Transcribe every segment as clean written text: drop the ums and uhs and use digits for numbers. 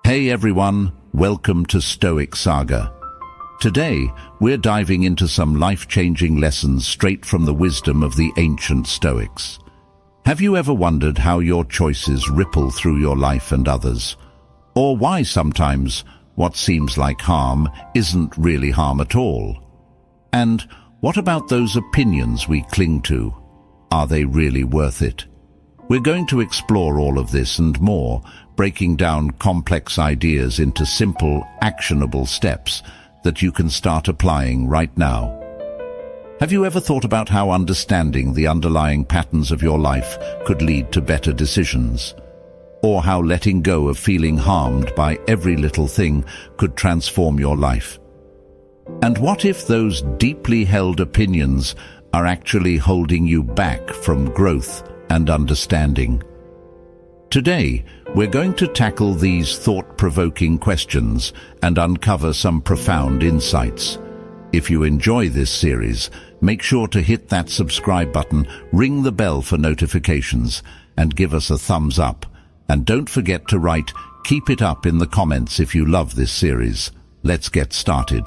Hey everyone, welcome to Stoic Saga. Today, we're diving into some life-changing lessons straight from the wisdom of the ancient Stoics. Have you ever wondered how your choices ripple through your life and others? Or why sometimes what seems like harm isn't really harm at all? And what about those opinions we cling to? Are they really worth it? We're going to explore all of this and more, breaking down complex ideas into simple, actionable steps that you can start applying right now. Have you ever thought about how understanding the underlying patterns of your life could lead to better decisions? Or how letting go of feeling harmed by every little thing could transform your life? And what if those deeply held opinions are actually holding you back from growth and understanding? Today, we're going to tackle these thought-provoking questions and uncover some profound insights. If you enjoy this series, make sure to hit that subscribe button, ring the bell for notifications, and give us a thumbs up. And don't forget to write, "Keep it up" in the comments if you love this series. Let's get started.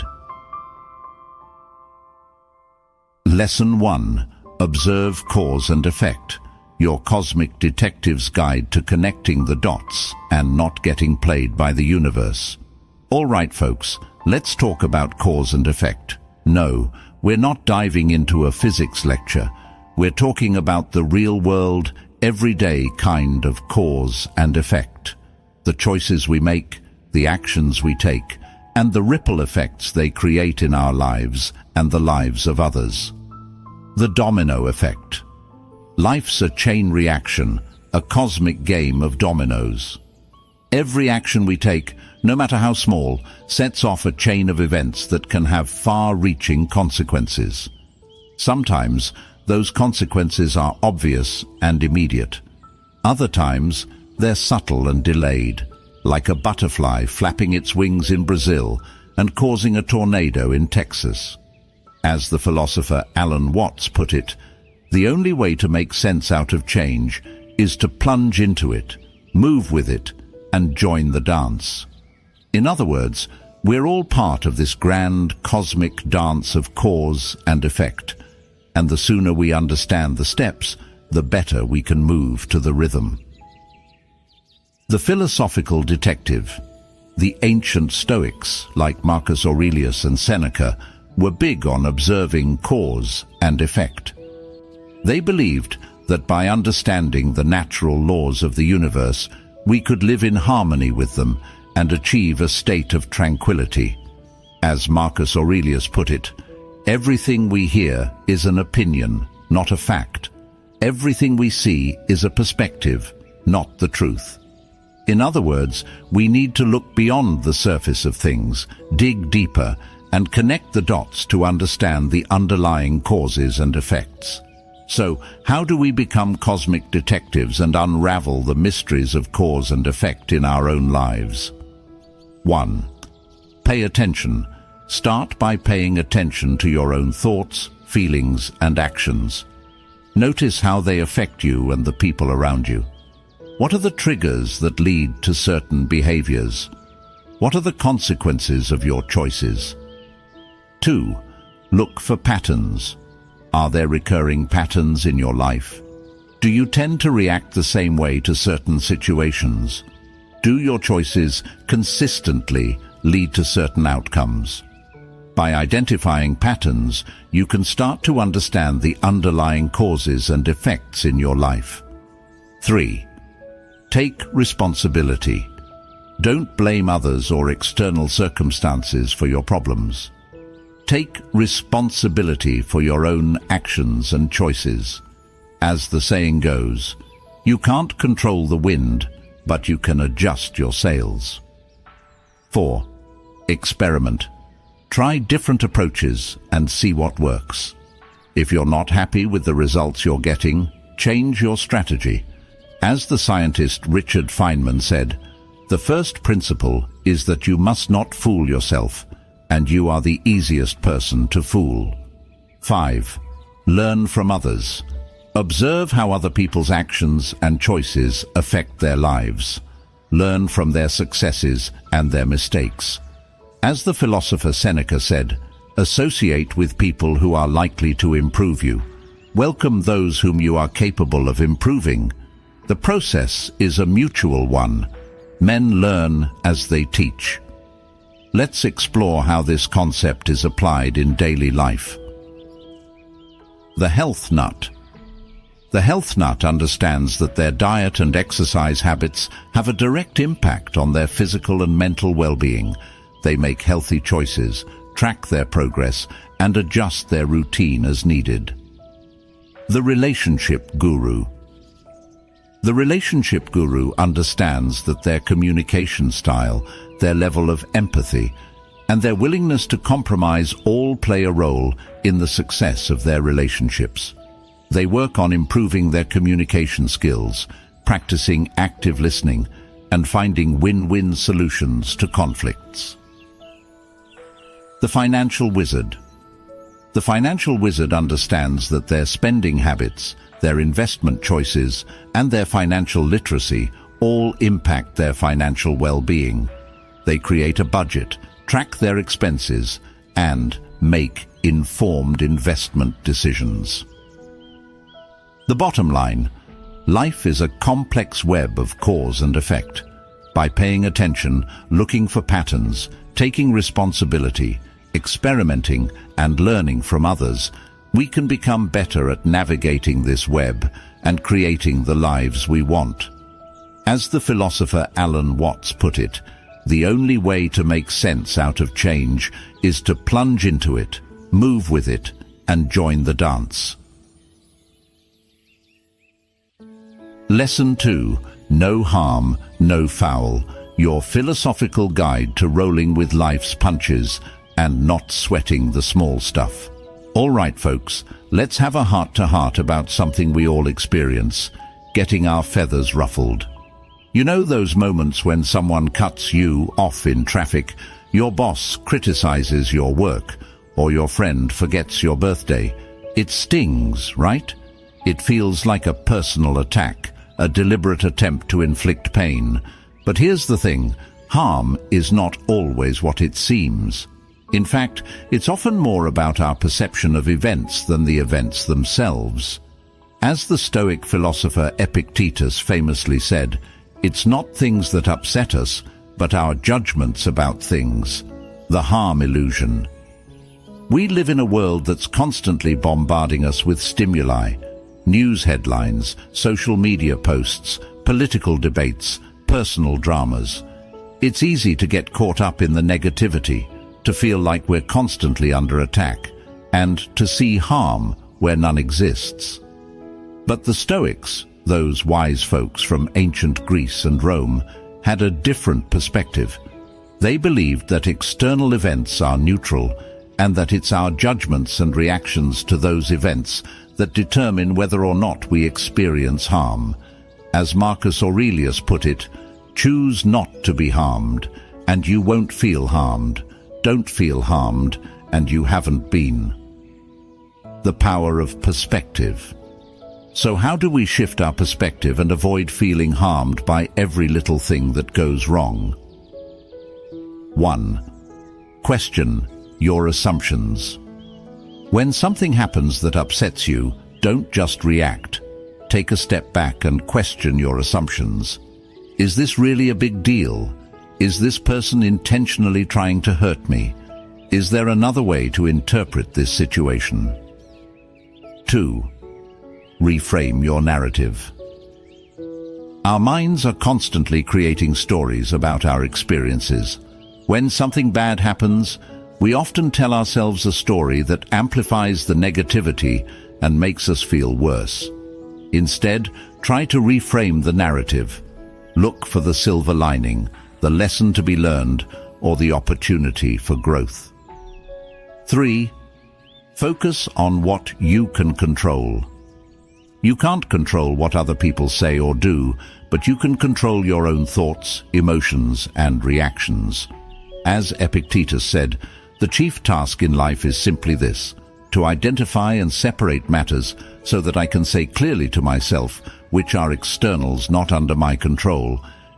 Lesson 1. Observe cause and effect. Your cosmic detective's guide to connecting the dots and not getting played by the universe. All right, folks, let's talk about cause and effect. No, we're not diving into a physics lecture. We're talking about the real-world, everyday kind of cause and effect. The choices we make, the actions we take, and the ripple effects they create in our lives and the lives of others. The domino effect. Life's a chain reaction, a cosmic game of dominoes. Every action we take, no matter how small, sets off a chain of events that can have far-reaching consequences. Sometimes, those consequences are obvious and immediate. Other times, they're subtle and delayed, like a butterfly flapping its wings in Brazil and causing a tornado in Texas. As the philosopher Alan Watts put it, the only way to make sense out of change is to plunge into it, move with it, and join the dance. In other words, we're all part of this grand cosmic dance of cause and effect, and the sooner we understand the steps, the better we can move to the rhythm. The philosophical detective. The ancient Stoics, like Marcus Aurelius and Seneca, were big on observing cause and effect. They believed that by understanding the natural laws of the universe, we could live in harmony with them and achieve a state of tranquility. As Marcus Aurelius put it, everything we hear is an opinion, not a fact. Everything we see is a perspective, not the truth. In other words, we need to look beyond the surface of things, dig deeper, and connect the dots to understand the underlying causes and effects. So, how do we become cosmic detectives and unravel the mysteries of cause and effect in our own lives? 1. Pay attention. Start by paying attention to your own thoughts, feelings, and actions. Notice how they affect you and the people around you. What are the triggers that lead to certain behaviors? What are the consequences of your choices? 2. Look for patterns. Are there recurring patterns in your life? Do you tend to react the same way to certain situations? Do your choices consistently lead to certain outcomes? By identifying patterns, you can start to understand the underlying causes and effects in your life. 3. Take responsibility. Don't blame others or external circumstances for your problems. Take responsibility for your own actions and choices. As the saying goes, you can't control the wind, but you can adjust your sails. 4. Experiment. Try different approaches and see what works. If you're not happy with the results you're getting, change your strategy. As the scientist Richard Feynman said, the first principle is that you must not fool yourself, and you are the easiest person to fool. 5. Learn from others. Observe how other people's actions and choices affect their lives. learn from their successes and their mistakes. As the philosopher Seneca said, associate with people who are likely to improve you. Welcome those whom you are capable of improving. The process is a mutual one. Men learn as they teach. Let's explore how this concept is applied in daily life. The health nut. The health nut understands that their diet and exercise habits have a direct impact on their physical and mental well-being. They make healthy choices, track their progress, and adjust their routine as needed. The relationship guru. The relationship guru understands that their communication style, their level of empathy, and their willingness to compromise all play a role in the success of their relationships. They work on improving their communication skills, practicing active listening, and finding win-win solutions to conflicts. The financial wizard. The financial wizard understands that their spending habits, their investment choices, and their financial literacy all impact their financial well-being. They create a budget, track their expenses, and make informed investment decisions. The bottom line: life is a complex web of cause and effect. By paying attention, looking for patterns, taking responsibility, experimenting, and learning from others, we can become better at navigating this web and creating the lives we want. As the philosopher Alan Watts put it, the only way to make sense out of change is to plunge into it, move with it, and join the dance. Lesson 2. No harm, no foul. Your philosophical guide to rolling with life's punches and not sweating the small stuff. All right, folks, let's have a heart-to-heart about something we all experience: getting our feathers ruffled. You know those moments when someone cuts you off in traffic, your boss criticizes your work, or your friend forgets your birthday? It stings, right? It feels like a personal attack, a deliberate attempt to inflict pain. But here's the thing: harm is not always what it seems. In fact, it's often more about our perception of events than the events themselves. As the Stoic philosopher Epictetus famously said, it's not things that upset us, but our judgments about things. The harm illusion. We live in a world that's constantly bombarding us with stimuli: news headlines, social media posts, political debates, personal dramas. It's easy to get caught up in the negativity, to feel like we're constantly under attack, and to see harm where none exists. But the Stoics, those wise folks from ancient Greece and Rome, had a different perspective. They believed that external events are neutral, and that it's our judgments and reactions to those events that determine whether or not we experience harm. As Marcus Aurelius put it, choose not to be harmed, and you won't feel harmed. Don't feel harmed, and you haven't been. The power of perspective. So how do we shift our perspective and avoid feeling harmed by every little thing that goes wrong? 1. Question your assumptions. When something happens that upsets you, don't just react. Take a step back and question your assumptions. Is this really a big deal? Is this person intentionally trying to hurt me? Is there another way to interpret this situation? 2. Reframe your narrative. Our minds are constantly creating stories about our experiences. When something bad happens, we often tell ourselves a story that amplifies the negativity and makes us feel worse. Instead, try to reframe the narrative. Look for the silver lining, the lesson to be learned, or the opportunity for growth. 3. Focus on what you can control. You can't control what other people say or do, but you can control your own thoughts, emotions, and reactions. As Epictetus said, the chief task in life is simply this: to identify and separate matters so that I can say clearly to myself which are externals not under my control,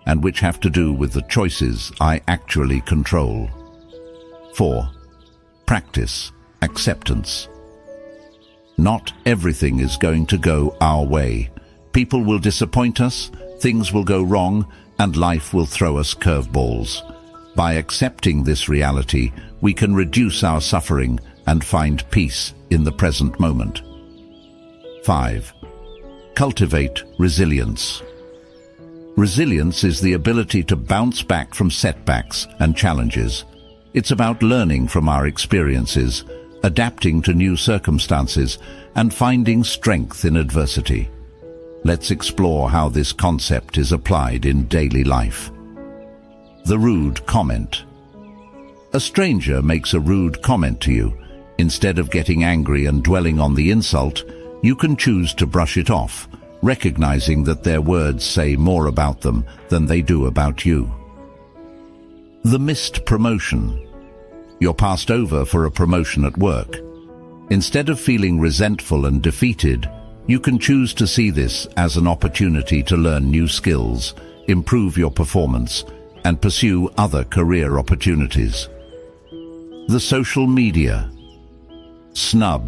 and which have to do with the choices I actually control. 4. Practice acceptance. Not everything is going to go our way. People will disappoint us, things will go wrong, and life will throw us curveballs. By accepting this reality, we can reduce our suffering and find peace in the present moment. 5. Cultivate resilience. Resilience is the ability to bounce back from setbacks and challenges. It's about learning from our experiences, adapting to new circumstances, and finding strength in adversity. Let's explore how this concept is applied in daily life. The rude comment. A stranger makes a rude comment to you. Instead of getting angry and dwelling on the insult, you can choose to brush it off, recognizing that their words say more about them than they do about you. The missed promotion. You're passed over for a promotion at work. Instead of feeling resentful and defeated, you can choose to see this as an opportunity to learn new skills, improve your performance, and pursue other career opportunities. The social media. Snub.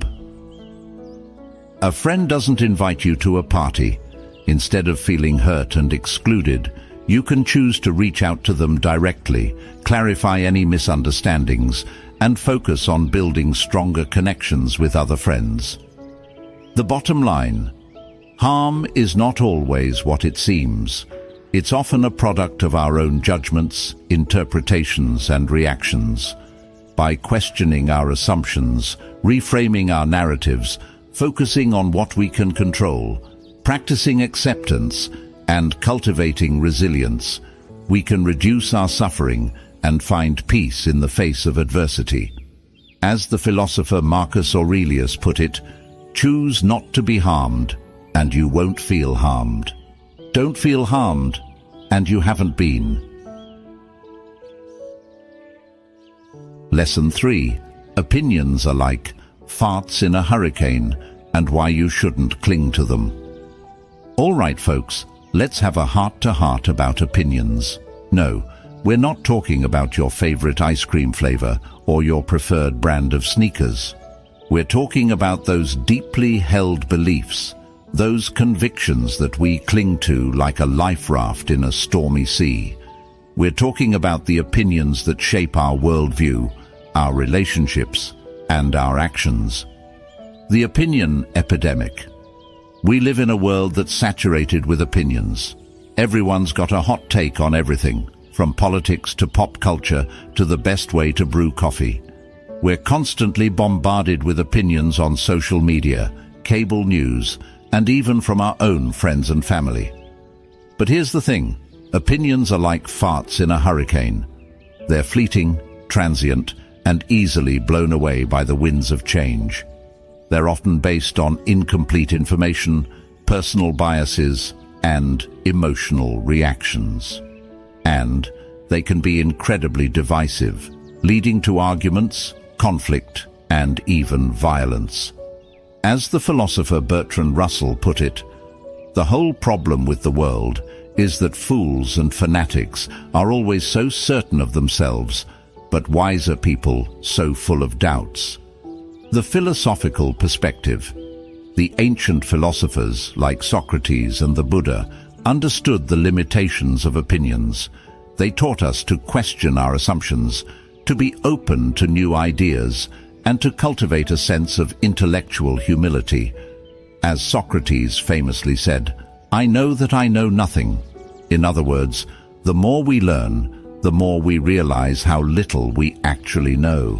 A friend doesn't invite you to a party. Instead of feeling hurt and excluded, you can choose to reach out to them directly, clarify any misunderstandings, and focus on building stronger connections with other friends. The bottom line: harm is not always what it seems. It's often a product of our own judgments, interpretations, and reactions. By questioning our assumptions, reframing our narratives, focusing on what we can control, practicing acceptance, and cultivating resilience, we can reduce our suffering and find peace in the face of adversity. As the philosopher Marcus Aurelius put it, choose not to be harmed, and you won't feel harmed. Don't feel harmed, and you haven't been. Lesson 3. Opinions are like farts in a hurricane, and why you shouldn't cling to them. All right, folks, let's have a heart-to-heart about opinions. No, we're not talking about your favorite ice cream flavor or your preferred brand of sneakers. We're talking about those deeply held beliefs, those convictions that we cling to like a life raft in a stormy sea. We're talking about the opinions that shape our worldview, our relationships, and our actions. The opinion epidemic. We live in a world that's saturated with opinions. Everyone's got a hot take on everything, from politics to pop culture to the best way to brew coffee. We're constantly bombarded with opinions on social media, cable news, and even from our own friends and family. But here's the thing: opinions are like farts in a hurricane. They're fleeting, transient, and easily blown away by the winds of change. They're often based on incomplete information, personal biases, and emotional reactions. And they can be incredibly divisive, leading to arguments, conflict, and even violence. As the philosopher Bertrand Russell put it, the whole problem with the world is that fools and fanatics are always so certain of themselves, but wiser people so full of doubts. The philosophical perspective. The ancient philosophers, like Socrates and the Buddha, understood the limitations of opinions. They taught us to question our assumptions, to be open to new ideas, and to cultivate a sense of intellectual humility. As Socrates famously said, "I know that I know nothing." In other words, the more we learn, the more we realize how little we actually know.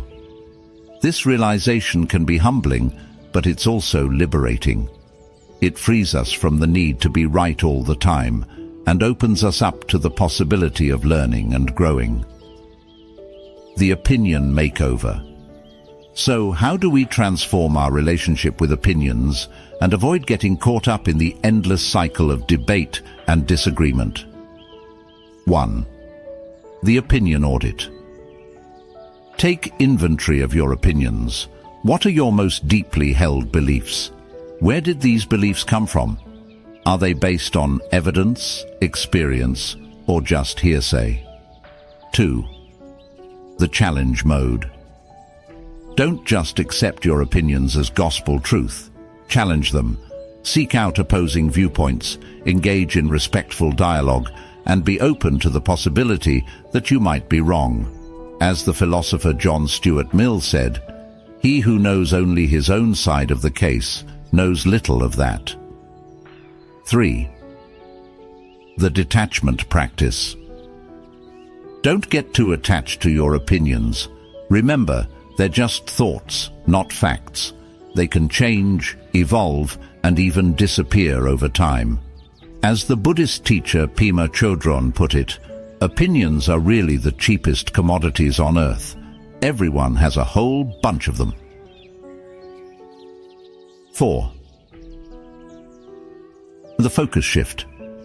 This realization can be humbling, but it's also liberating. It frees us from the need to be right all the time and opens us up to the possibility of learning and growing. The opinion makeover. So, how do we transform our relationship with opinions and avoid getting caught up in the endless cycle of debate and disagreement? 1. The opinion audit. Take inventory of your opinions. What are your most deeply held beliefs? Where did these beliefs come from? Are they based on evidence, experience, or just hearsay. 2. The challenge mode. Don't just accept your opinions as gospel truth. Challenge them. Seek out opposing viewpoints, engage in respectful dialogue, and be open to the possibility that you might be wrong. As the philosopher John Stuart Mill said, "He who knows only his own side of the case knows little of that." 3. The detachment practice. Don't get too attached to your opinions. Remember, they're just thoughts, not facts. They can change, evolve, and even disappear over time. As the Buddhist teacher Pema Chodron put it, opinions are really the cheapest commodities on earth. Everyone has a whole bunch of them. 4. The focus shift.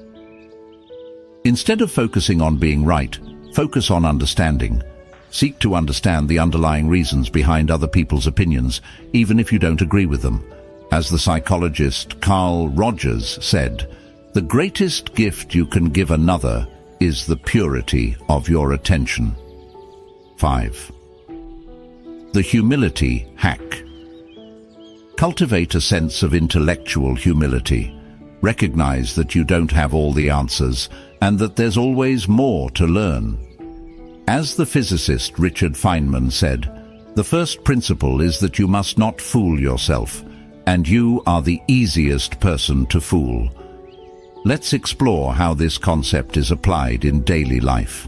Instead of focusing on being right, focus on understanding. Seek to understand the underlying reasons behind other people's opinions, even if you don't agree with them. As the psychologist Carl Rogers said, "The greatest gift you can give another is the purity of your attention." 5. The humility hack. Cultivate a sense of intellectual humility. Recognize that you don't have all the answers and that there's always more to learn. As the physicist Richard Feynman said, the first principle is that you must not fool yourself, and you are the easiest person to fool. Let's explore how this concept is applied in daily life.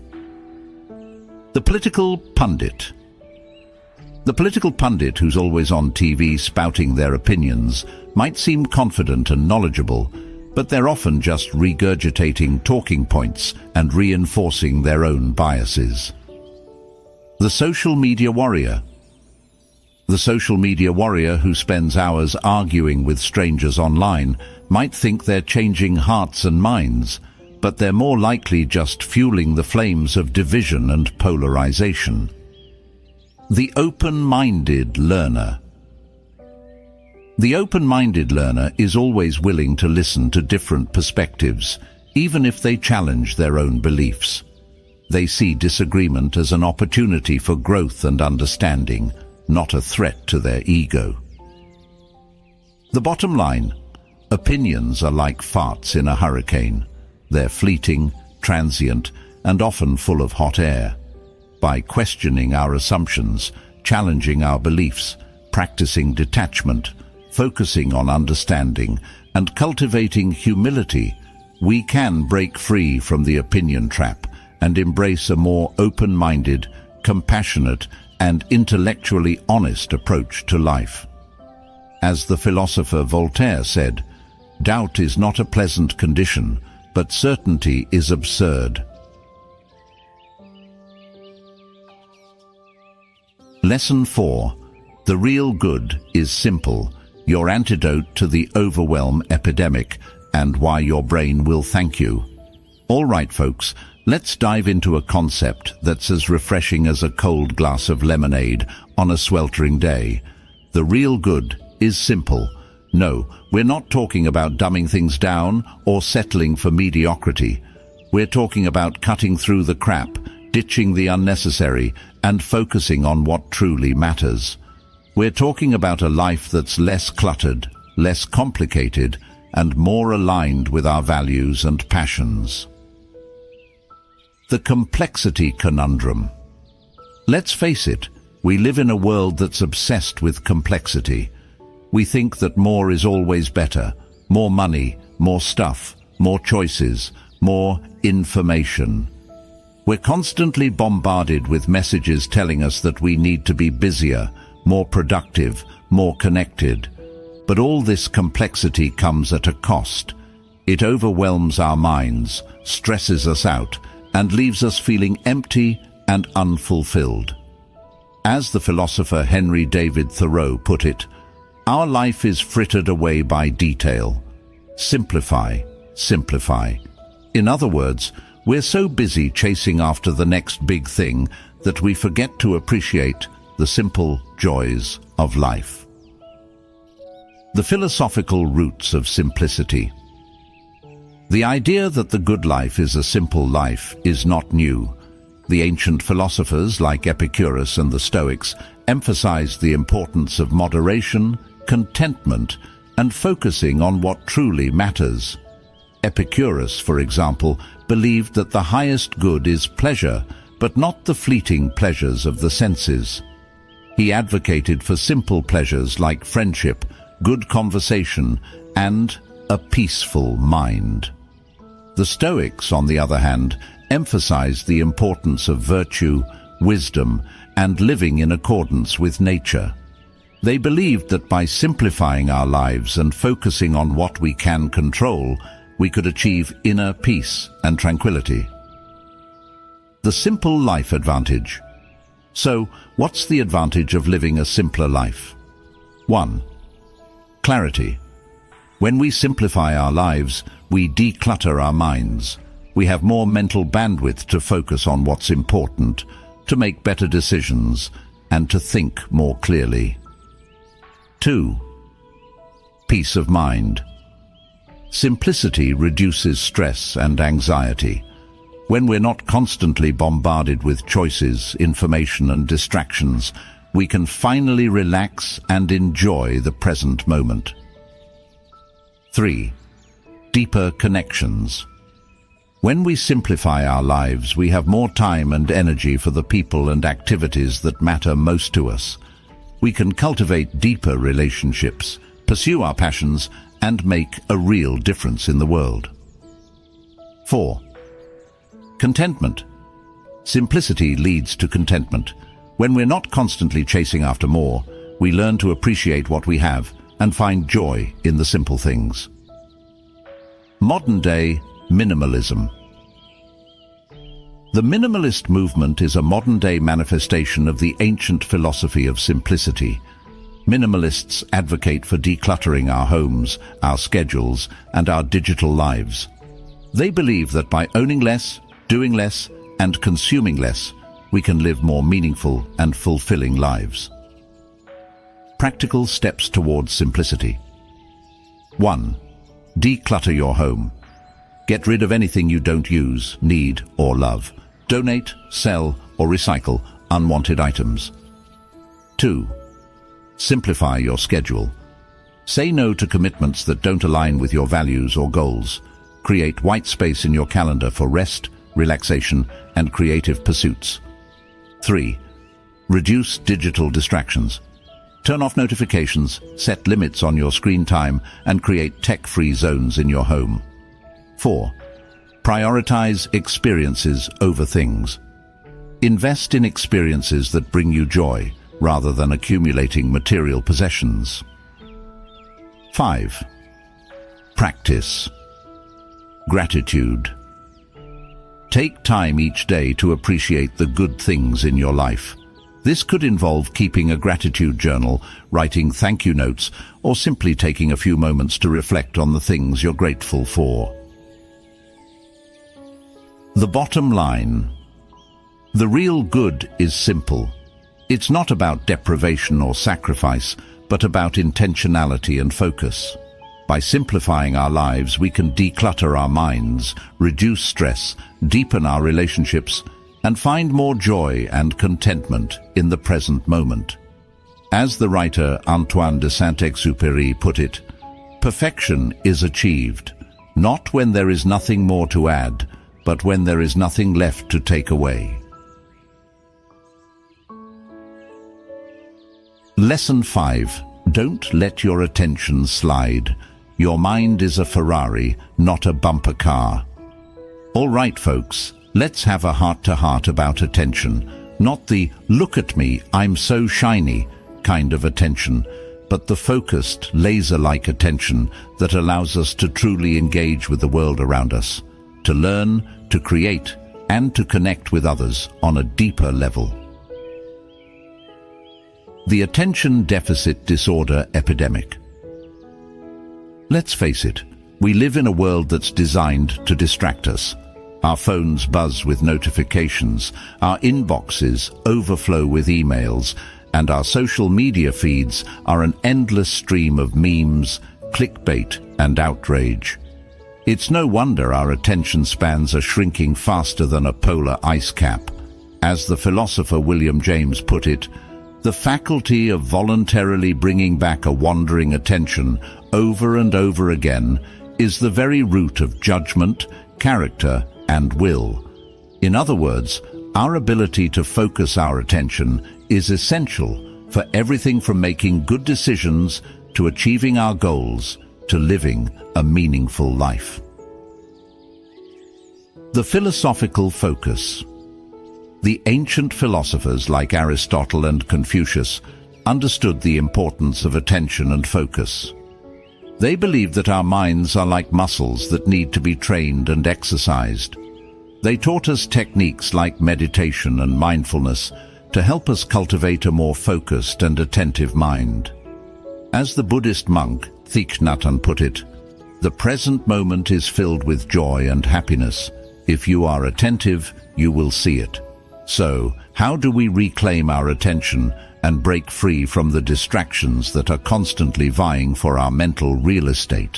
The political pundit. The political pundit who's always on TV spouting their opinions might seem confident and knowledgeable, but they're often just regurgitating talking points and reinforcing their own biases. The social media warrior. The social media warrior who spends hours arguing with strangers online might think they're changing hearts and minds, but they're more likely just fueling the flames of division and polarization. The open-minded learner. The open-minded learner is always willing to listen to different perspectives, even if they challenge their own beliefs. They see disagreement as an opportunity for growth and understanding, not a threat to their ego. The bottom line: opinions are like farts in a hurricane. They're fleeting, transient, and often full of hot air. By questioning our assumptions, challenging our beliefs, practicing detachment, focusing on understanding, and cultivating humility, we can break free from the opinion trap and embrace a more open-minded, compassionate, and intellectually honest approach to life. As the philosopher Voltaire said, "Doubt is not a pleasant condition, but certainty is absurd." Lesson 4. The real good is simple. Your antidote to the overwhelm epidemic, and why your brain will thank you. All right, folks, let's dive into a concept that's as refreshing as a cold glass of lemonade on a sweltering day. The real good is simple. No, we're not talking about dumbing things down or settling for mediocrity. We're talking about cutting through the crap, ditching the unnecessary, and focusing on what truly matters. We're talking about a life that's less cluttered, less complicated, and more aligned with our values and passions. The complexity conundrum. Let's face it, we live in a world that's obsessed with complexity. We think that more is always better. More money, more stuff, more choices, more information. We're constantly bombarded with messages telling us that we need to be busier, more productive, more connected. But all this complexity comes at a cost. It overwhelms our minds, stresses us out, and leaves us feeling empty and unfulfilled. As the philosopher Henry David Thoreau put it, our life is frittered away by detail. Simplify, simplify. In other words, we're so busy chasing after the next big thing that we forget to appreciate the simple joys of life. The philosophical roots of simplicity. The idea that the good life is a simple life is not new. The ancient philosophers like Epicurus and the Stoics emphasized the importance of moderation, contentment, and focusing on what truly matters. Epicurus, for example, believed that the highest good is pleasure, but not the fleeting pleasures of the senses. He advocated for simple pleasures like friendship, good conversation, and a peaceful mind. The Stoics, on the other hand, emphasized the importance of virtue, wisdom, and living in accordance with nature. They believed that by simplifying our lives and focusing on what we can control, we could achieve inner peace and tranquility. The simple life advantage. So, what's the advantage of living a simpler life? 1. Clarity. When we simplify our lives, we declutter our minds. We have more mental bandwidth to focus on what's important, to make better decisions, and to think more clearly. 2. Peace of mind. Simplicity reduces stress and anxiety. When we're not constantly bombarded with choices, information, and distractions, we can finally relax and enjoy the present moment. 3. Deeper connections. When we simplify our lives, we have more time and energy for the people and activities that matter most to us. We can cultivate deeper relationships, pursue our passions, and make a real difference in the world. 4. Contentment. Simplicity leads to contentment. When we're not constantly chasing after more, we learn to appreciate what we have and find joy in the simple things. Modern-day minimalism. The minimalist movement is a modern-day manifestation of the ancient philosophy of simplicity. Minimalists advocate for decluttering our homes, our schedules, and our digital lives. They believe that by owning less, doing less, and consuming less, we can live more meaningful and fulfilling lives. Practical steps towards simplicity. 1. Declutter your home. Get rid of anything you don't use, need, or love. Donate, sell, or recycle unwanted items. 2. Simplify your schedule. Say no to commitments that don't align with your values or goals. Create white space in your calendar for rest, relaxation, and creative pursuits. 3. Reduce digital distractions. Turn off notifications, set limits on your screen time, and create tech-free zones in your home. 4. Prioritize experiences over things. Invest in experiences that bring you joy, rather than accumulating material possessions. 5. Practice. Gratitude. Take time each day to appreciate the good things in your life. This could involve keeping a gratitude journal, writing thank you notes, or simply taking a few moments to reflect on the things you're grateful for. The bottom line. The real good is simple. It's not about deprivation or sacrifice, but about intentionality and focus. By simplifying our lives, we can declutter our minds, reduce stress, deepen our relationships, and find more joy and contentment in the present moment. As the writer Antoine de Saint-Exupéry put it, perfection is achieved, not when there is nothing more to add, but when there is nothing left to take away. Lesson 5. Don't let your attention slide. Your mind is a Ferrari, not a bumper car. All right, folks, let's have a heart-to-heart about attention. Not the "look at me, I'm so shiny" kind of attention, but the focused, laser-like attention that allows us to truly engage with the world around us, to learn, to create, and to connect with others on a deeper level. The attention deficit disorder epidemic. Let's face it, we live in a world that's designed to distract us. Our phones buzz with notifications, our inboxes overflow with emails, and our social media feeds are an endless stream of memes, clickbait, and outrage. It's no wonder our attention spans are shrinking faster than a polar ice cap. As the philosopher William James put it, the faculty of voluntarily bringing back a wandering attention over and over again is the very root of judgment, character, and will. In other words, our ability to focus our attention is essential for everything from making good decisions to achieving our goals to living a meaningful life. The philosophical focus. The ancient philosophers like Aristotle and Confucius understood the importance of attention and focus. They believed that our minds are like muscles that need to be trained and exercised. They taught us techniques like meditation and mindfulness to help us cultivate a more focused and attentive mind. As the Buddhist monk Thich Nhat Hanh put it, "The present moment is filled with joy and happiness. If you are attentive, you will see it." So, how do we reclaim our attention and break free from the distractions that are constantly vying for our mental real estate?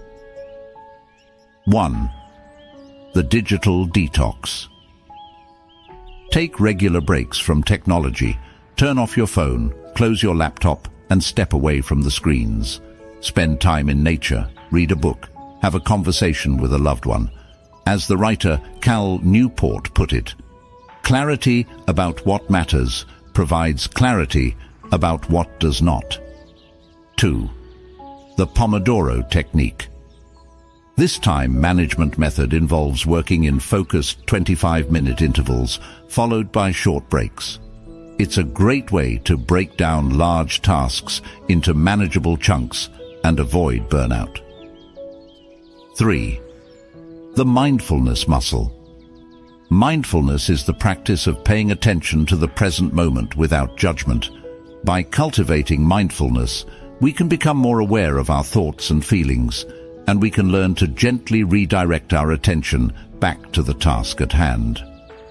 1. The digital detox. Take regular breaks from technology. Turn off your phone, close your laptop, and step away from the screens. Spend time in nature, read a book, have a conversation with a loved one. As the writer Cal Newport put it, "Clarity about what matters provides clarity about what does not." 2. The Pomodoro Technique. This time management method involves working in focused 25-minute intervals, followed by short breaks. It's a great way to break down large tasks into manageable chunks and avoid burnout. 3. The mindfulness muscle. Mindfulness is the practice of paying attention to the present moment without judgment. By cultivating mindfulness, we can become more aware of our thoughts and feelings, and we can learn to gently redirect our attention back to the task at hand.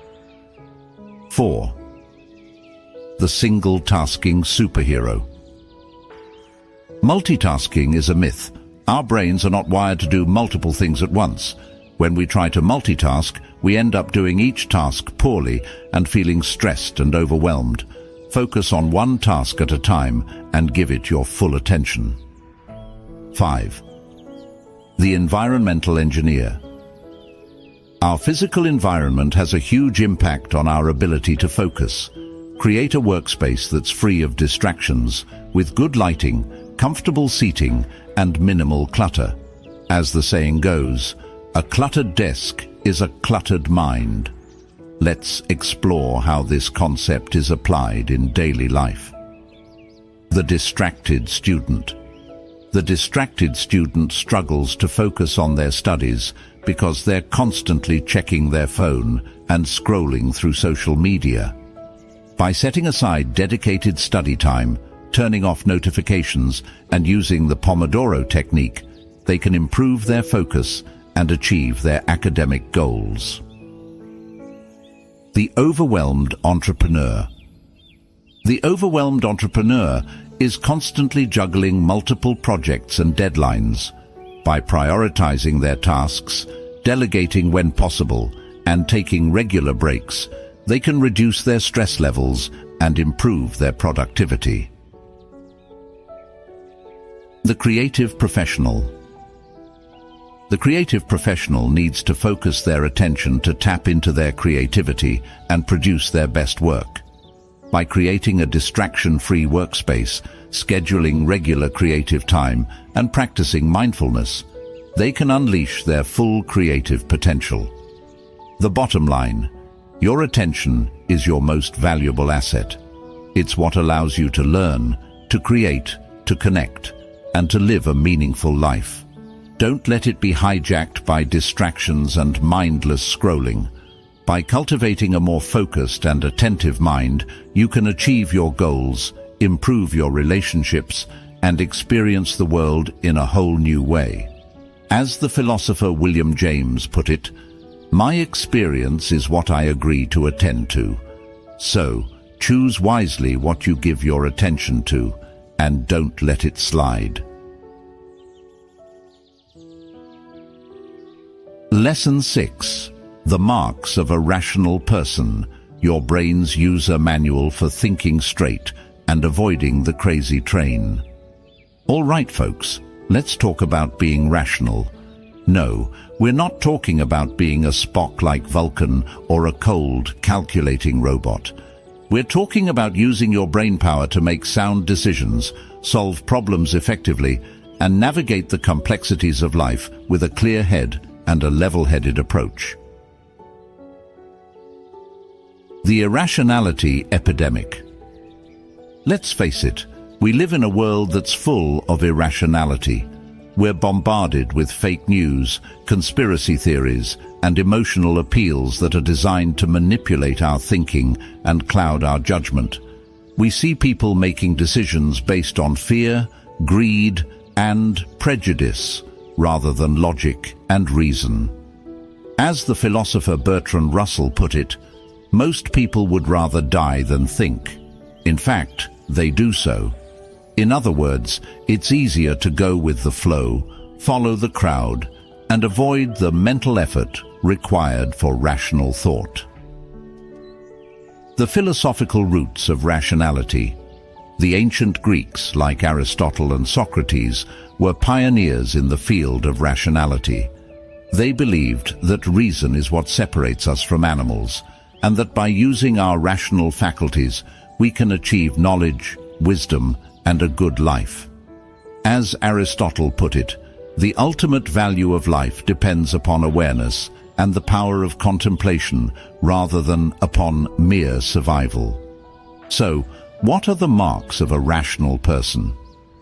4. The single-tasking superhero. Multitasking is a myth. Our brains are not wired to do multiple things at once. When we try to multitask, we end up doing each task poorly and feeling stressed and overwhelmed. Focus on one task at a time and give it your full attention. 5. The environmental engineer. Our physical environment has a huge impact on our ability to focus. Create a workspace that's free of distractions, with good lighting, comfortable seating, and minimal clutter. As the saying goes, a cluttered desk is a cluttered mind. Let's explore how this concept is applied in daily life. The distracted student. The distracted student struggles to focus on their studies because they're constantly checking their phone and scrolling through social media. By setting aside dedicated study time, turning off notifications, and using the Pomodoro technique, they can improve their focus and achieve their academic goals. The overwhelmed entrepreneur. The overwhelmed entrepreneur is constantly juggling multiple projects and deadlines. By prioritizing their tasks, delegating when possible, and taking regular breaks, they can reduce their stress levels and improve their productivity. The creative professional. The creative professional needs to focus their attention to tap into their creativity and produce their best work. By creating a distraction-free workspace, scheduling regular creative time, and practicing mindfulness, they can unleash their full creative potential. The bottom line, your attention is your most valuable asset. It's what allows you to learn, to create, to connect, and to live a meaningful life. Don't let it be hijacked by distractions and mindless scrolling. By cultivating a more focused and attentive mind, you can achieve your goals, improve your relationships, and experience the world in a whole new way. As the philosopher William James put it, "My experience is what I agree to attend to." So, choose wisely what you give your attention to, and don't let it slide. Lesson 6. The marks of a rational person. Your brain's user manual for thinking straight and avoiding the crazy train. All right, folks, let's talk about being rational. No, we're not talking about being a Spock-like Vulcan or a cold, calculating robot. We're talking about using your brain power to make sound decisions, solve problems effectively, and navigate the complexities of life with a clear head and a level-headed approach. The irrationality epidemic. Let's face it, we live in a world that's full of irrationality. We're bombarded with fake news, conspiracy theories, and emotional appeals that are designed to manipulate our thinking and cloud our judgment. We see people making decisions based on fear, greed, and prejudice, rather than logic and reason. As the philosopher Bertrand Russell put it, most people would rather die than think. In fact, they do so. In other words, it's easier to go with the flow, follow the crowd, and avoid the mental effort required for rational thought. The philosophical roots of rationality. The ancient Greeks, like Aristotle and Socrates, were pioneers in the field of rationality. They believed that reason is what separates us from animals, and that by using our rational faculties, we can achieve knowledge, wisdom, and a good life. As Aristotle put it, the ultimate value of life depends upon awareness and the power of contemplation rather than upon mere survival. So, what are the marks of a rational person?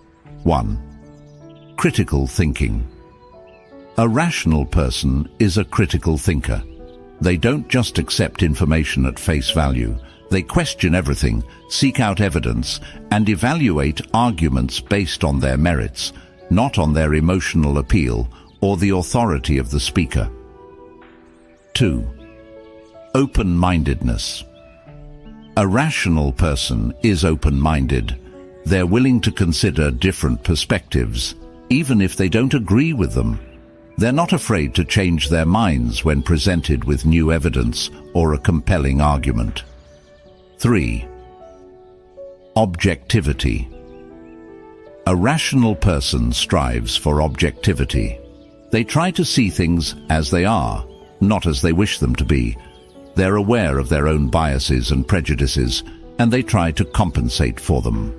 1. Critical thinking. A rational person is a critical thinker. They don't just accept information at face value. They question everything, seek out evidence, and evaluate arguments based on their merits, not on their emotional appeal or the authority of the speaker. 2. Open-mindedness. A rational person is open-minded. They're willing to consider different perspectives, even if they don't agree with them. They're not afraid to change their minds when presented with new evidence or a compelling argument. 3. Objectivity. A rational person strives for objectivity. They try to see things as they are, not as they wish them to be. They're aware of their own biases and prejudices, and they try to compensate for them.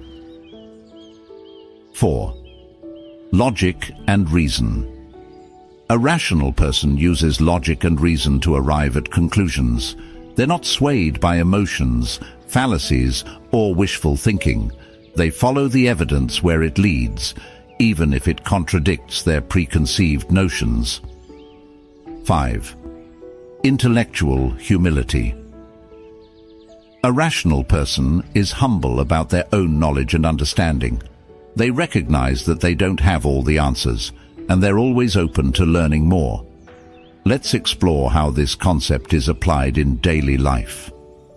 4. Logic and reason. A rational person uses logic and reason to arrive at conclusions. They're not swayed by emotions, fallacies, or wishful thinking. They follow the evidence where it leads, even if it contradicts their preconceived notions. 5. Intellectual humility. A rational person is humble about their own knowledge and understanding. They recognize that they don't have all the answers, and they're always open to learning more. Let's explore how this concept is applied in daily life.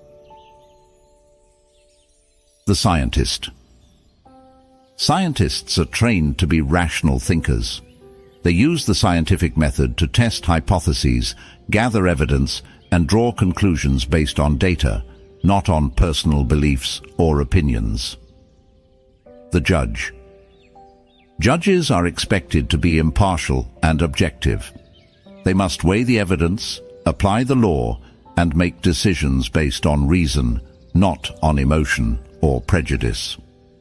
The scientist. Scientists are trained to be rational thinkers. They use the scientific method to test hypotheses, gather evidence, and draw conclusions based on data, not on personal beliefs or opinions. The judge. Judges are expected to be impartial and objective. They must weigh the evidence, apply the law, and make decisions based on reason, not on emotion or prejudice.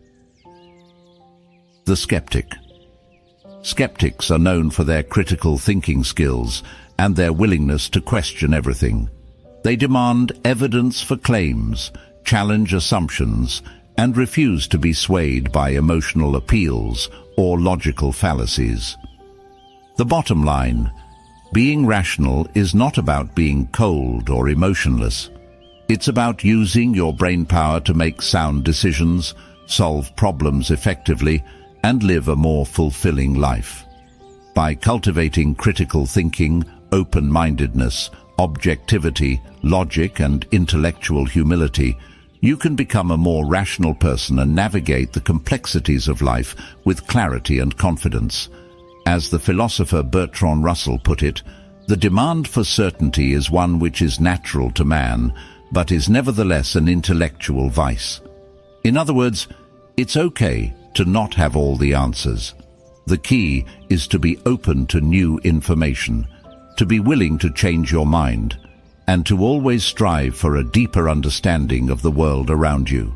The skeptic. Skeptics are known for their critical thinking skills and their willingness to question everything. They demand evidence for claims, challenge assumptions, and refuse to be swayed by emotional appeals or logical fallacies. The bottom line: being rational is not about being cold or emotionless. It's about using your brain power to make sound decisions, solve problems effectively, and live a more fulfilling life. By cultivating critical thinking, open-mindedness, objectivity, logic, and intellectual humility, you can become a more rational person and navigate the complexities of life with clarity and confidence. As the philosopher Bertrand Russell put it, The demand for certainty is one which is natural to man, but is nevertheless an intellectual vice. In other words, it's okay to not have all the answers. The key is to be open to new information, to be willing to change your mind, and to always strive for a deeper understanding of the world around you.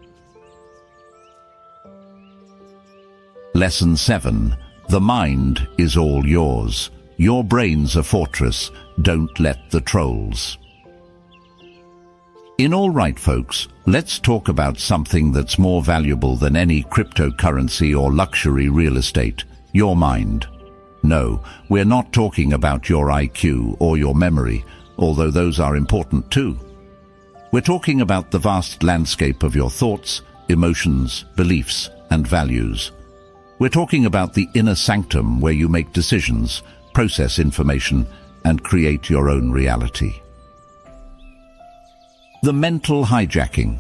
Lesson 7. The mind is all yours. Your brain's a fortress. Don't let the trolls. In all right, folks, let's talk about something that's more valuable than any cryptocurrency or luxury real estate: your mind. No, we're not talking about your IQ or your memory, although those are important too. We're talking about the vast landscape of your thoughts, emotions, beliefs, and values. We're talking about the inner sanctum where you make decisions, process information, and create your own reality. The mental hijacking.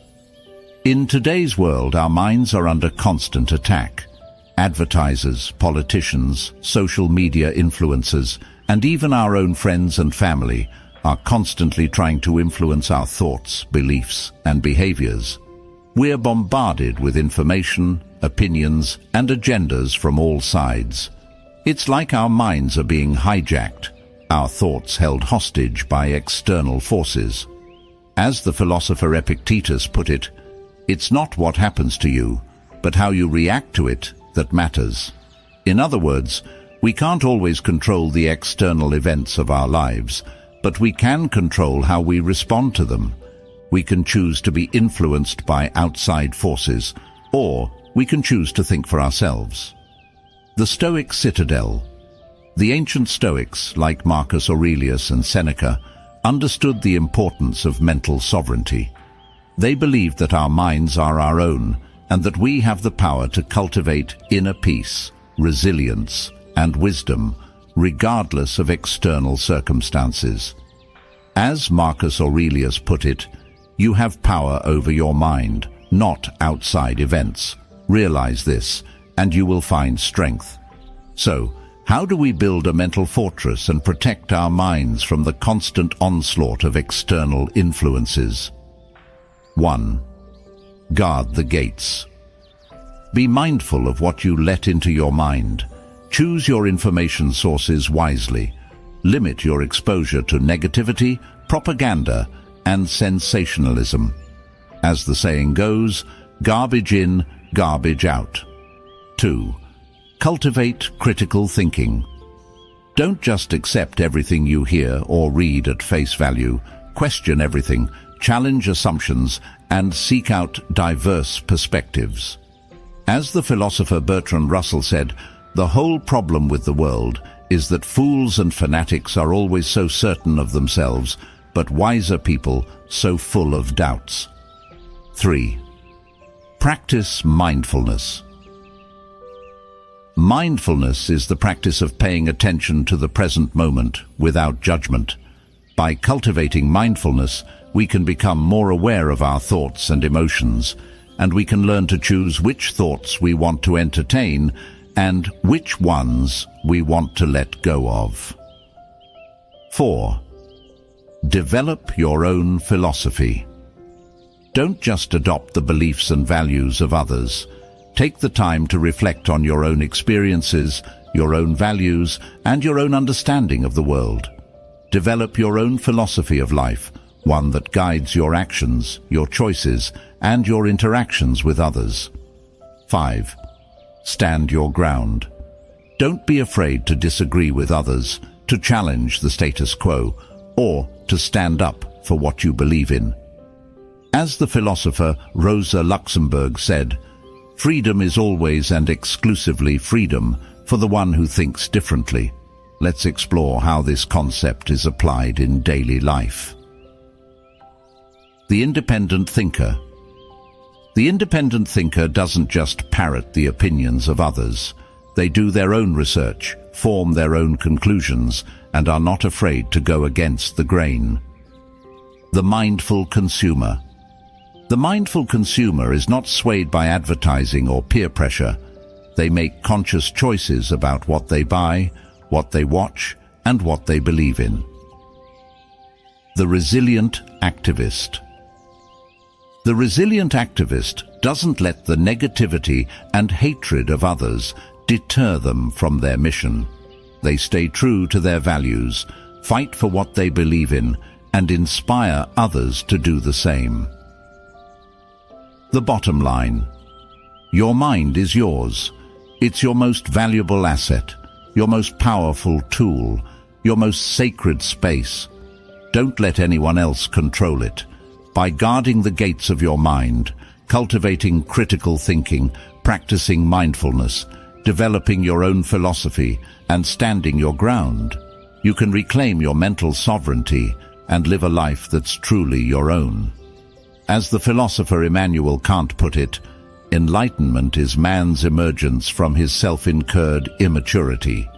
In today's world, our minds are under constant attack. Advertisers, politicians, social media influencers, and even our own friends and family are constantly trying to influence our thoughts, beliefs, and behaviors. We're bombarded with information, opinions, and agendas from all sides. It's like our minds are being hijacked, our thoughts held hostage by external forces. As the philosopher Epictetus put it, it's not what happens to you, but how you react to it that matters. In other words, we can't always control the external events of our lives, but we can control how we respond to them. We can choose to be influenced by outside forces, or we can choose to think for ourselves. The Stoic Citadel. The ancient Stoics, like Marcus Aurelius and Seneca, understood the importance of mental sovereignty. They believed that our minds are our own, and that we have the power to cultivate inner peace, resilience, and wisdom, regardless of external circumstances. As Marcus Aurelius put it, you have power over your mind, not outside events. Realize this, and you will find strength. So, how do we build a mental fortress and protect our minds from the constant onslaught of external influences? 1. Guard the gates. Be mindful of what you let into your mind. Choose your information sources wisely. Limit your exposure to negativity, propaganda, and sensationalism. As the saying goes, garbage in, garbage out. 2. Cultivate critical thinking. Don't just accept everything you hear or read at face value. Question everything, challenge assumptions, and seek out diverse perspectives. As the philosopher Bertrand Russell said, the whole problem with the world is that fools and fanatics are always so certain of themselves, but wiser people so full of doubts. 3. Practice mindfulness. Mindfulness is the practice of paying attention to the present moment without judgment. By cultivating mindfulness, we can become more aware of our thoughts and emotions, and we can learn to choose which thoughts we want to entertain and which ones we want to let go of. 4. Develop your own philosophy. Don't just adopt the beliefs and values of others. Take the time to reflect on your own experiences, your own values, and your own understanding of the world. Develop your own philosophy of life, one that guides your actions, your choices, and your interactions with others. 5. Stand your ground. Don't be afraid to disagree with others, to challenge the status quo, or to stand up for what you believe in. As the philosopher Rosa Luxemburg said, freedom is always and exclusively freedom for the one who thinks differently. Let's explore how this concept is applied in daily life. The independent thinker. The independent thinker doesn't just parrot the opinions of others. They do their own research, form their own conclusions, and are not afraid to go against the grain. The mindful consumer. The mindful consumer is not swayed by advertising or peer pressure. They make conscious choices about what they buy, what they watch, and what they believe in. The resilient activist. The resilient activist doesn't let the negativity and hatred of others deter them from their mission. They stay true to their values, fight for what they believe in, and inspire others to do the same. The bottom line. Your mind is yours. It's your most valuable asset, your most powerful tool, your most sacred space. Don't let anyone else control it. By guarding the gates of your mind, cultivating critical thinking, practicing mindfulness, developing your own philosophy, and standing your ground, you can reclaim your mental sovereignty and live a life that's truly your own. As the philosopher Immanuel Kant put it, enlightenment is man's emergence from his self-incurred immaturity.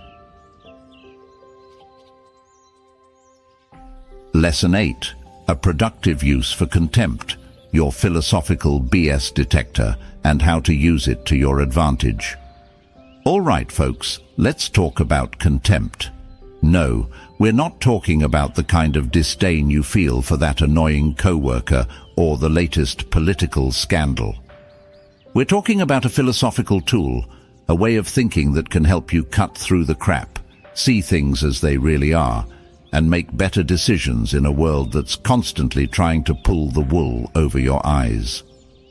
Lesson 8. A productive use for contempt, your philosophical BS detector, and how to use it to your advantage. All right, folks, let's talk about contempt. No, we're not talking about the kind of disdain you feel for that annoying coworker or the latest political scandal. We're talking about a philosophical tool, a way of thinking that can help you cut through the crap, see things as they really are, and make better decisions in a world that's constantly trying to pull the wool over your eyes.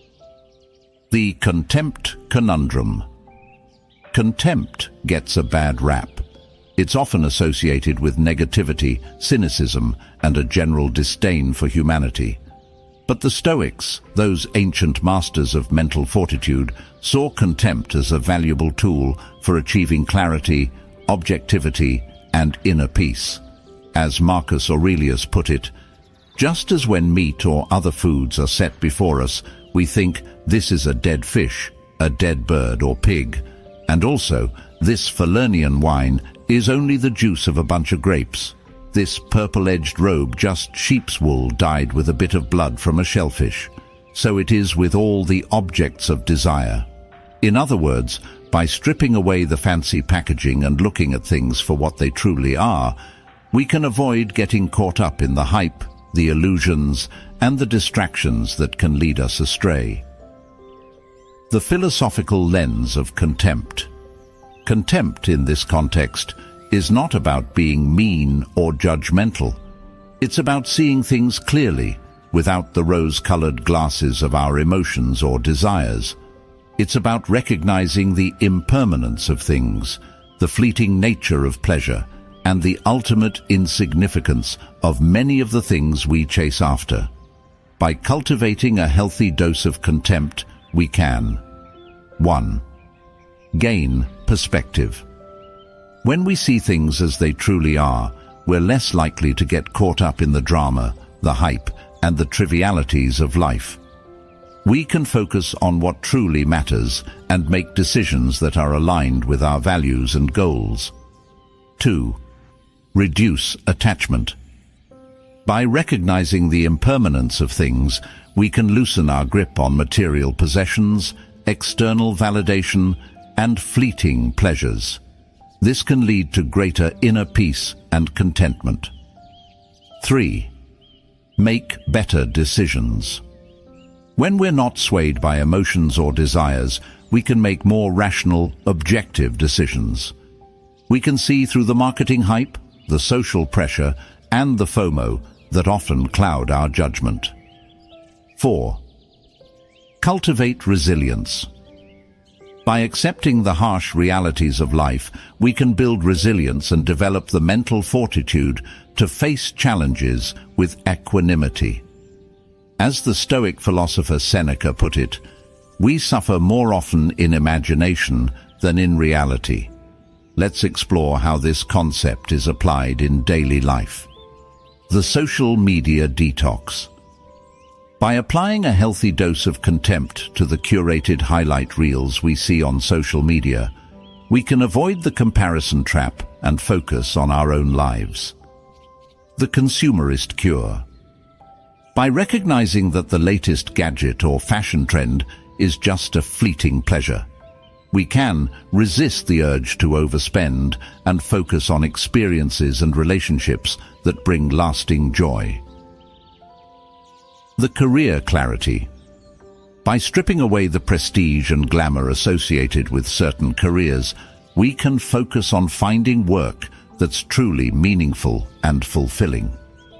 The contempt conundrum. Contempt gets a bad rap. It's often associated with negativity, cynicism, and a general disdain for humanity. But the Stoics, those ancient masters of mental fortitude, saw contempt as a valuable tool for achieving clarity, objectivity, and inner peace. As Marcus Aurelius put it, just as when meat or other foods are set before us, we think this is a dead fish, a dead bird or pig, and also this Falernian wine is only the juice of a bunch of grapes. This purple-edged robe just sheep's wool dyed with a bit of blood from a shellfish. So it is with all the objects of desire. In other words, by stripping away the fancy packaging and looking at things for what they truly are, we can avoid getting caught up in the hype, the illusions, and the distractions that can lead us astray. The philosophical lens of contempt. Contempt in this context is not about being mean or judgmental. It's about seeing things clearly, without the rose-colored glasses of our emotions or desires. It's about recognizing the impermanence of things, the fleeting nature of pleasure, and the ultimate insignificance of many of the things we chase after. By cultivating a healthy dose of contempt, we can 1. Gain perspective. When we see things as they truly are, we're less likely to get caught up in the drama, the hype, and the trivialities of life. We can focus on what truly matters and make decisions that are aligned with our values and goals. 2. Reduce attachment. By recognizing the impermanence of things, we can loosen our grip on material possessions, external validation, and fleeting pleasures. This can lead to greater inner peace and contentment. 3. Make better decisions. When we're not swayed by emotions or desires, we can make more rational, objective decisions. We can see through the marketing hype, the social pressure, and the FOMO that often cloud our judgment. 4. Cultivate resilience. By accepting the harsh realities of life, we can build resilience and develop the mental fortitude to face challenges with equanimity. As the Stoic philosopher Seneca put it, we suffer more often in imagination than in reality. Let's explore how this concept is applied in daily life. The social media detox. By applying a healthy dose of contempt to the curated highlight reels we see on social media, we can avoid the comparison trap and focus on our own lives. The consumerist cure. By recognizing that the latest gadget or fashion trend is just a fleeting pleasure, We can resist the urge to overspend and focus on experiences and relationships that bring lasting joy. The career clarity. By stripping away the prestige and glamour associated with certain careers, we can focus on finding work that's truly meaningful and fulfilling.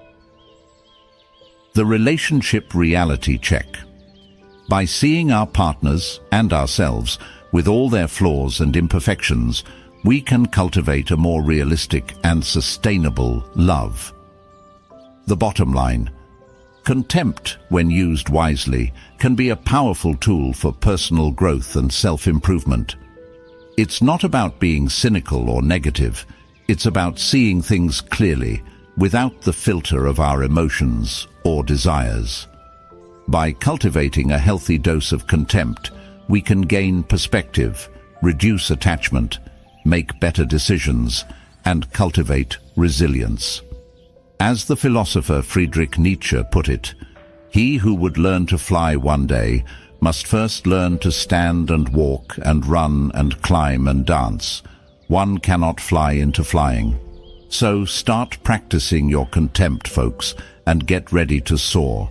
The relationship reality check. By seeing our partners and ourselves with all their flaws and imperfections, we can cultivate a more realistic and sustainable love. The bottom line. Contempt, when used wisely, can be a powerful tool for personal growth and self-improvement. It's not about being cynical or negative. It's about seeing things clearly, without the filter of our emotions or desires. By cultivating a healthy dose of contempt, we can gain perspective, reduce attachment, make better decisions, and cultivate resilience. As the philosopher Friedrich Nietzsche put it, "He who would learn to fly one day must first learn to stand and walk and run and climb and dance. One cannot fly into flying." So start practicing your contempt, folks, and get ready to soar.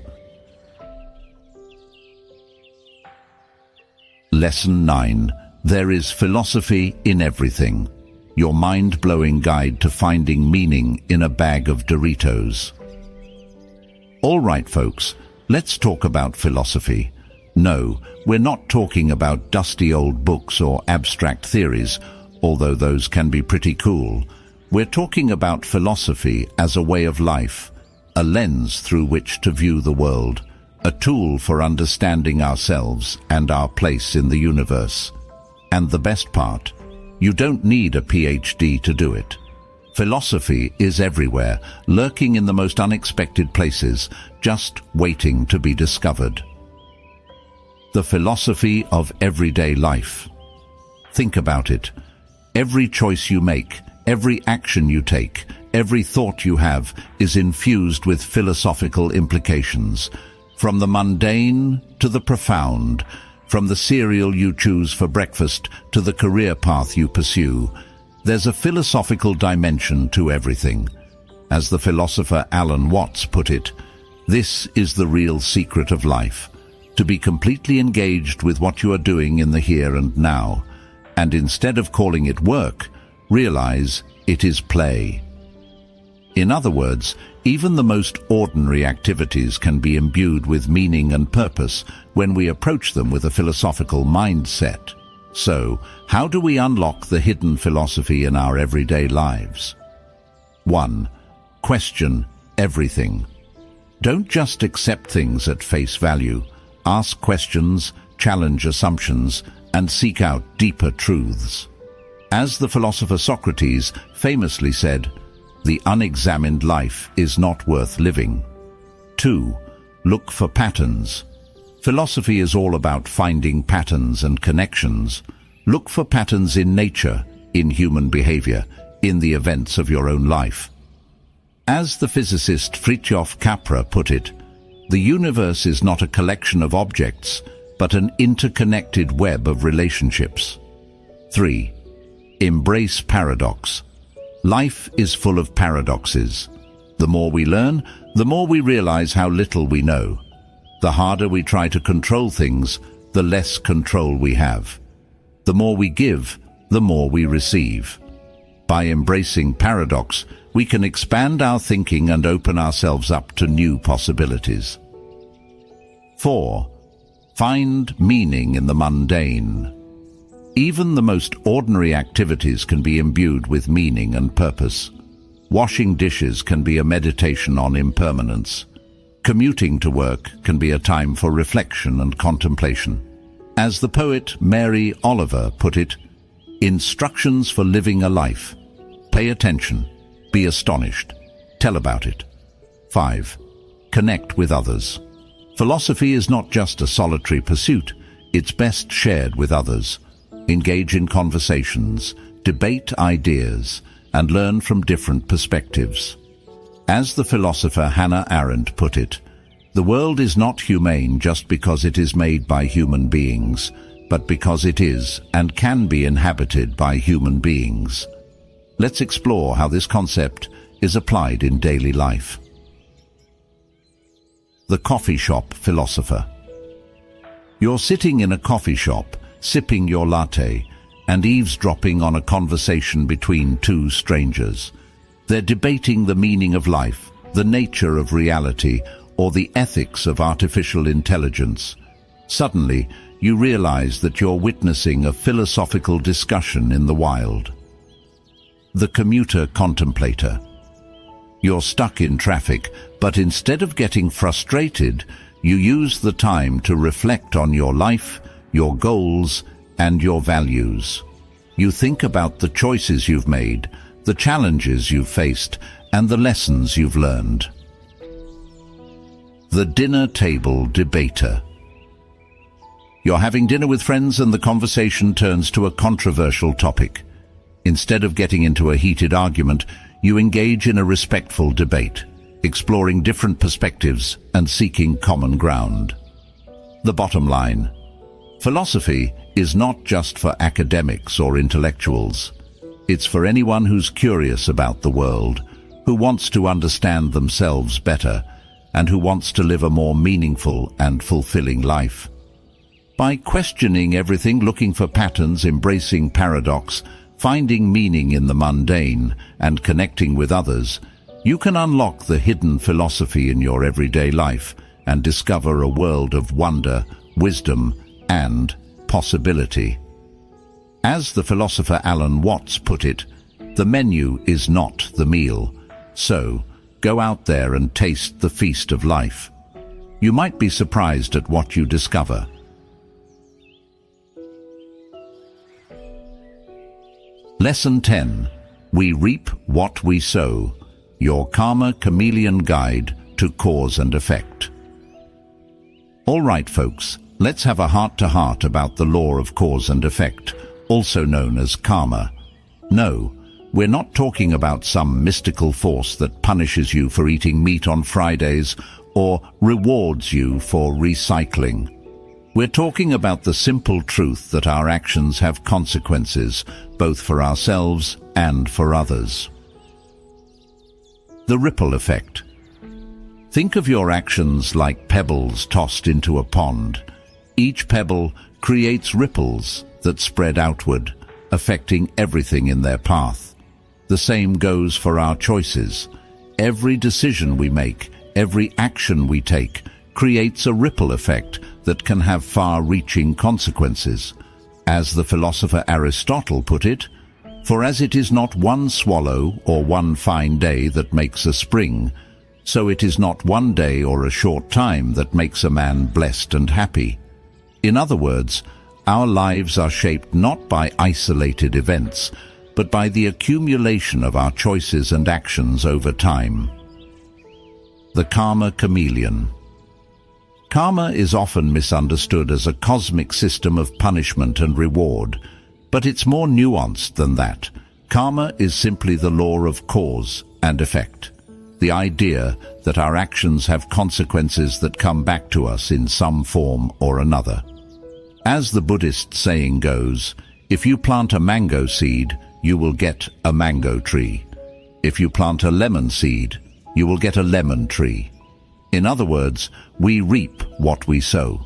Lesson 9. There is philosophy in everything. Your mind-blowing guide to finding meaning in a bag of Doritos. All right, folks, let's talk about philosophy. No, we're not talking about dusty old books or abstract theories, although those can be pretty cool. We're talking about philosophy as a way of life, a lens through which to view the world, a tool for understanding ourselves and our place in the universe. And the best part, you don't need a PhD to do it. Philosophy is everywhere, lurking in the most unexpected places, just waiting to be discovered. The philosophy of everyday life. Think about it. Every choice you make, every action you take, every thought you have is infused with philosophical implications. From the mundane to the profound, from the cereal you choose for breakfast to the career path you pursue, there's a philosophical dimension to everything. As the philosopher Alan Watts put it, this is the real secret of life, to be completely engaged with what you are doing in the here and now, and instead of calling it work, realize it is play. In other words, even the most ordinary activities can be imbued with meaning and purpose when we approach them with a philosophical mindset. So, how do we unlock the hidden philosophy in our everyday lives? 1. Question everything. Don't just accept things at face value. Ask questions, challenge assumptions, and seek out deeper truths. As the philosopher Socrates famously said, "The unexamined life is not worth living." 2. Look for patterns. Philosophy is all about finding patterns and connections. Look for patterns in nature, in human behavior, in the events of your own life. As the physicist Fritjof Capra put it, the universe is not a collection of objects, but an interconnected web of relationships. 3. Embrace paradox. Life is full of paradoxes. The more we learn, the more we realize how little we know. The harder we try to control things, the less control we have. The more we give, the more we receive. By embracing paradox, we can expand our thinking and open ourselves up to new possibilities. 4. Find meaning in the mundane. Even the most ordinary activities can be imbued with meaning and purpose. Washing dishes can be a meditation on impermanence. Commuting to work can be a time for reflection and contemplation. As the poet Mary Oliver put it, instructions for living a life. Pay attention, be astonished, tell about it. 5. Connect with others. Philosophy is not just a solitary pursuit, it's best shared with others. Engage in conversations, debate ideas, and learn from different perspectives. As the philosopher Hannah Arendt put it, the world is not humane just because it is made by human beings. but because it is and can be inhabited by human beings. Let's explore how this concept is applied in daily life. The coffee shop philosopher. You're sitting in a coffee shop, sipping your latte, and eavesdropping on a conversation between two strangers. They're debating the meaning of life, the nature of reality, or the ethics of artificial intelligence. Suddenly, you realize that you're witnessing a philosophical discussion in the wild. The commuter contemplator. You're stuck in traffic, but instead of getting frustrated, you use the time to reflect on your life, your goals, and your values. You think about the choices you've made, the challenges you've faced, and the lessons you've learned. The dinner table debater. You're having dinner with friends and the conversation turns to a controversial topic. Instead of getting into a heated argument, you engage in a respectful debate, exploring different perspectives and seeking common ground. The bottom line. Philosophy is not just for academics or intellectuals. It's for anyone who's curious about the world, who wants to understand themselves better, and who wants to live a more meaningful and fulfilling life. By questioning everything, looking for patterns, embracing paradox, finding meaning in the mundane, and connecting with others, you can unlock the hidden philosophy in your everyday life and discover a world of wonder, wisdom, and possibility. As the philosopher Alan Watts put it, the menu is not the meal. So, go out there and taste the feast of life. You might be surprised at what you discover. Lesson 10. We reap what we sow. Your Karma Chameleon Guide to Cause and Effect. All right, folks, let's have a heart-to-heart about the law of cause and effect, also known as karma. No, we're not talking about some mystical force that punishes you for eating meat on Fridays or rewards you for recycling. We're talking about the simple truth that our actions have consequences, both for ourselves and for others. The ripple effect. Think of your actions like pebbles tossed into a pond. Each pebble creates ripples that spread outward, affecting everything in their path. The same goes for our choices. Every decision we make, every action we take, creates a ripple effect that can have far-reaching consequences. As the philosopher Aristotle put it, "For as it is not one swallow or one fine day that makes a spring, so it is not one day or a short time that makes a man blessed and happy." In other words, our lives are shaped not by isolated events, but by the accumulation of our choices and actions over time. The Karma Chameleon. Karma is often misunderstood as a cosmic system of punishment and reward, but it's more nuanced than that. Karma is simply the law of cause and effect, the idea that our actions have consequences that come back to us in some form or another. As the Buddhist saying goes, if you plant a mango seed, you will get a mango tree. If you plant a lemon seed, you will get a lemon tree. In other words, we reap what we sow.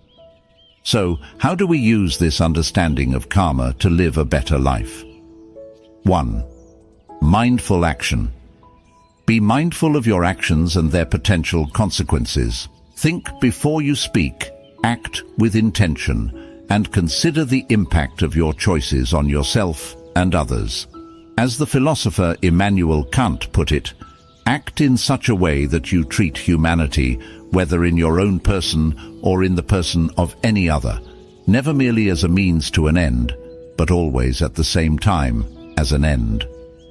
So, how do we use this understanding of karma to live a better life? 1. Mindful action. Be mindful of your actions and their potential consequences. Think before you speak, act with intention, and consider the impact of your choices on yourself and others. As the philosopher Immanuel Kant put it, act in such a way that you treat humanity, whether in your own person or in the person of any other, never merely as a means to an end, but always at the same time as an end.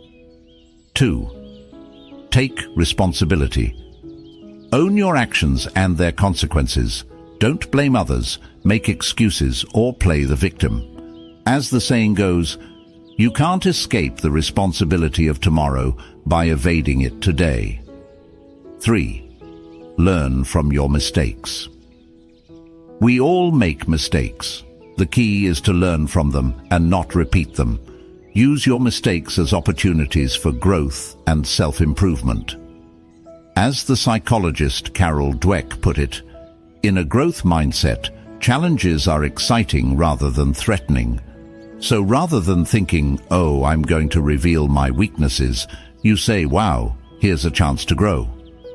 2. Take responsibility. Own your actions and their consequences. Don't blame others, make excuses, or play the victim. As the saying goes, you can't escape the responsibility of tomorrow by evading it today. 3. Learn from your mistakes. We all make mistakes. The key is to learn from them and not repeat them. Use your mistakes as opportunities for growth and self-improvement. As the psychologist Carol Dweck put it, in a growth mindset, challenges are exciting rather than threatening. So rather than thinking, "Oh, I'm going to reveal my weaknesses," you say, "Wow, here's a chance to grow."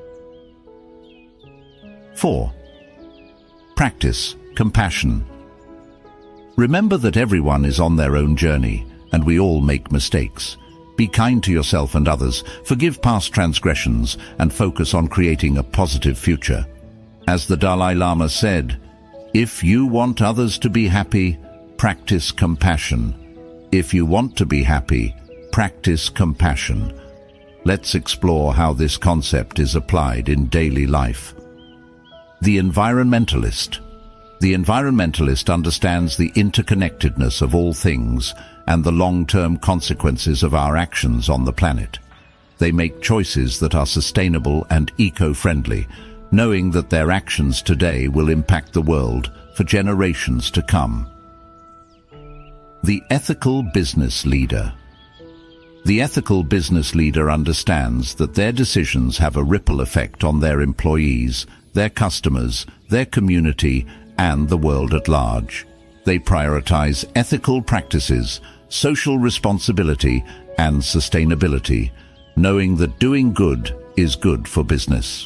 4. Practice compassion. Remember that everyone is on their own journey, and we all make mistakes. Be kind to yourself and others, forgive past transgressions, and focus on creating a positive future. As the Dalai Lama said, "If you want others to be happy, practice compassion. If you want to be happy, practice compassion." Let's explore how this concept is applied in daily life. The environmentalist. The environmentalist understands the interconnectedness of all things and the long-term consequences of our actions on the planet. They make choices that are sustainable and eco-friendly, knowing that their actions today will impact the world for generations to come. The ethical business leader. The ethical business leader understands that their decisions have a ripple effect on their employees, their customers, their community, and the world at large. They prioritize ethical practices, social responsibility, and sustainability, knowing that doing good is good for business.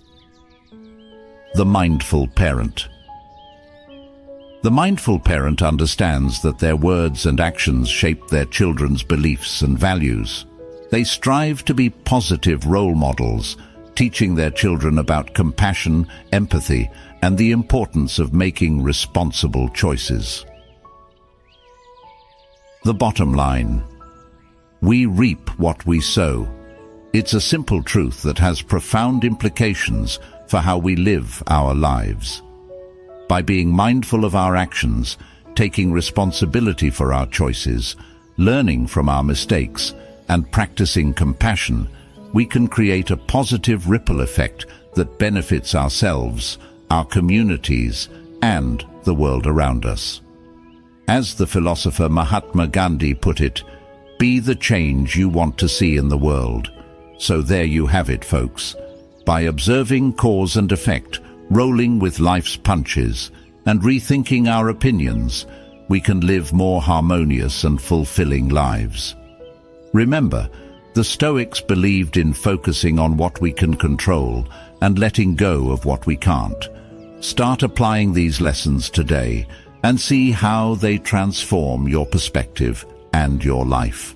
The mindful parent. The mindful parent understands that their words and actions shape their children's beliefs and values. They strive to be positive role models, teaching their children about compassion, empathy, and the importance of making responsible choices. The bottom line. We reap what we sow. It's a simple truth that has profound implications for how we live our lives. By being mindful of our actions, taking responsibility for our choices, learning from our mistakes, and practicing compassion, we can create a positive ripple effect that benefits ourselves, our communities, and the world around us. As the philosopher Mahatma Gandhi put it, "Be the change you want to see in the world." So there you have it, folks. By observing cause and effect, rolling with life's punches, and rethinking our opinions, we can live more harmonious and fulfilling lives. Remember, the Stoics believed in focusing on what we can control and letting go of what we can't. Start applying these lessons today and see how they transform your perspective and your life.